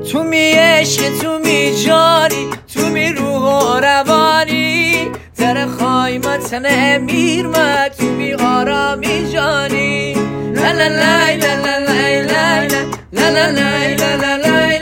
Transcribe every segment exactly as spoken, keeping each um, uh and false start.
تو می عشق تو می جانی تو می روح و روانی تر خایمت نمیر ما تو می آرامی جانی لا لا لا لا لا لا لا لا لا لا لا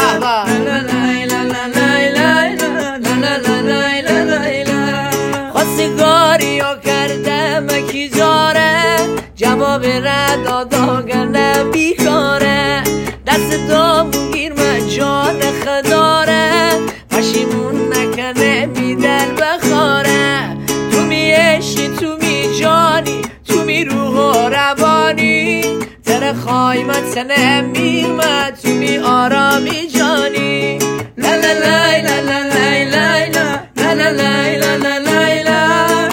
خواستگاری یا کردم کی جاره جواب رد دادا گردم بیکاره دست دامون گیر من جان خداره پشیمون نکنه بی دل بخاره تو می عشقی تو می جانی تو می روح و روانی تر خایمت نمیر من تو می آرامی جانی لا لا لا لا لا لا لا لا لا لا لا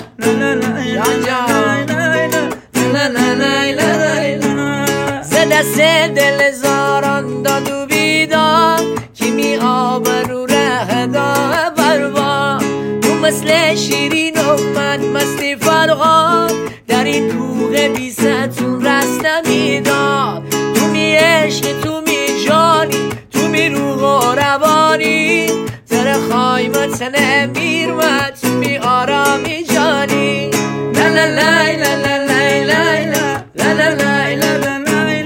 دست دل زاران داد و بیدار کی می آبرو ره دا بروا تو مثل شیرین و من مستی فرغان در این کوه بی ستون رست نمیدار تو می عشق تو می جانی تو می روح و روانی تر خایمت نمیر و تو می آرامی جانی لا لا لا لا لا لا لا لا لا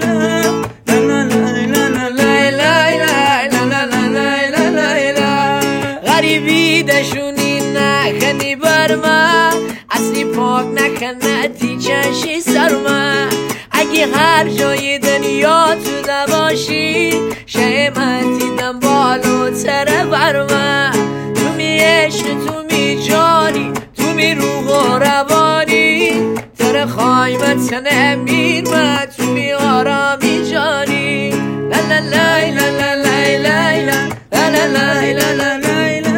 غریبی دشونی نکنی بر من اصلی پاک نکنه تی چشی سر من اگه هر جای دنیا تو نباشی شهمتی دم بالاتره بر من تو می عشق تو می جانی تو می روح و روانی تر خایمت نمیر من تو می آرامی جانی لا لا لا لا لا لا لا لا لا لا لا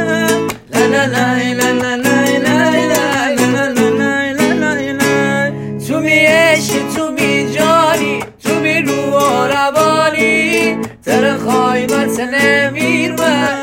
تو می عشق تو می جانی تو می روح و روانی تر خایمت نمیر من